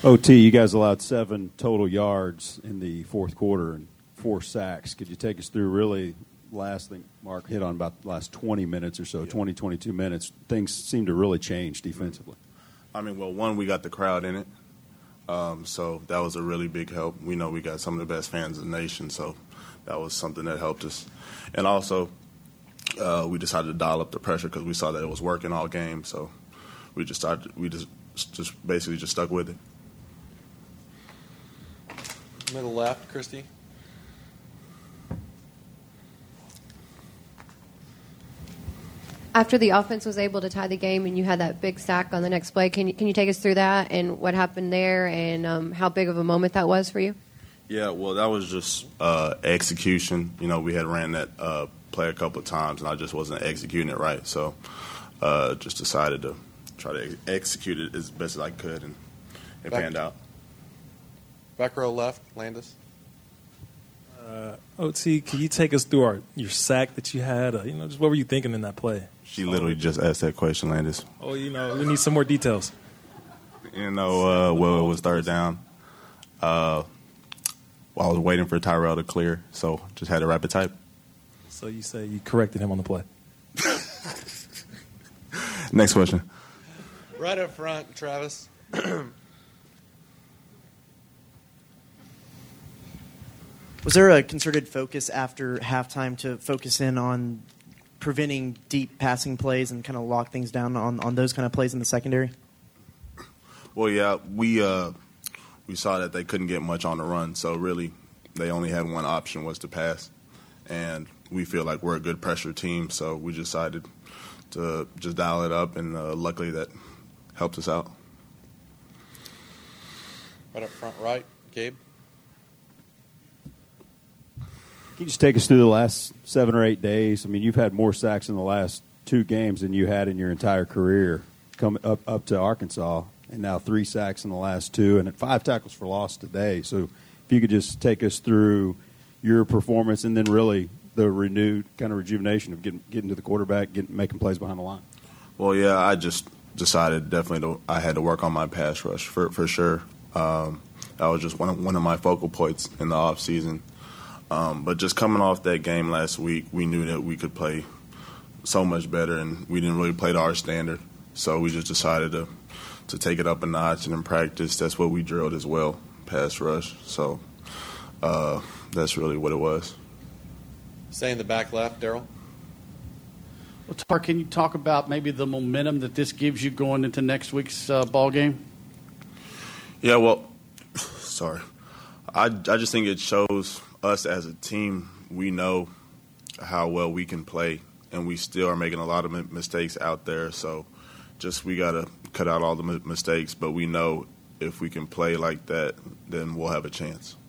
OT, you guys allowed 7 total yards in the fourth quarter and 4 sacks. Could you take us through really last thing Mark hit on about the last 20 minutes or so, 20, 22 minutes? Things seem to really change defensively. I mean, well, one, we got the crowd in it. So that was a really big help. We know we got some of the best fans in the nation, so that was something that helped us. And also, we decided to dial up the pressure because we saw that it was working all game. So we just basically just stuck with it. Middle left, Christy. After the offense was able to tie the game and you had that big sack on the next play, can you take us through that and what happened there and how big of a moment that was for you? Yeah, well, that was just execution. You know, we had ran that play a couple of times, and I just wasn't executing it right. So just decided to try to execute it as best as I could, and it panned out. Back row left, Landis. OT, can you take us through your sack that you had? Just what were you thinking in that play? She literally just asked that question, Landis. Oh, we need some more details. Well, it was third down. I was waiting for Tyrell to clear, so just had a rapid type. So you say you corrected him on the play. Next question. Right up front, Travis. Was there a concerted focus after halftime to focus in on preventing deep passing plays and kind of lock things down on those kind of plays in the secondary? Well, yeah, we saw that they couldn't get much on the run, so really they only had one option was to pass. And we feel like we're a good pressure team, so we decided to just dial it up, and luckily that helped us out. Right up front right, Gabe. Can you just take us through the last 7 or 8 days? I mean, you've had more sacks in the last 2 games than you had in your entire career, coming up to Arkansas, and now 3 sacks in the last 2, and 5 tackles for loss today. So if you could just take us through your performance and then really the renewed kind of rejuvenation of getting to the quarterback, making plays behind the line. Well, yeah, I just decided definitely I had to work on my pass rush for sure. That was just one of my focal points in the off season. But just coming off that game last week, we knew that we could play so much better, and we didn't really play to our standard. So we just decided to take it up a notch, and in practice, that's what we drilled as well, pass rush. So that's really what it was. Stay in the back left, Daryl. Well, Tar, can you talk about maybe the momentum that this gives you going into next week's ball game? Yeah, well, sorry. I just think it shows us as a team, we know how well we can play, and we still are making a lot of mistakes out there. So just we got to cut out all the mistakes, but we know if we can play like that, then we'll have a chance.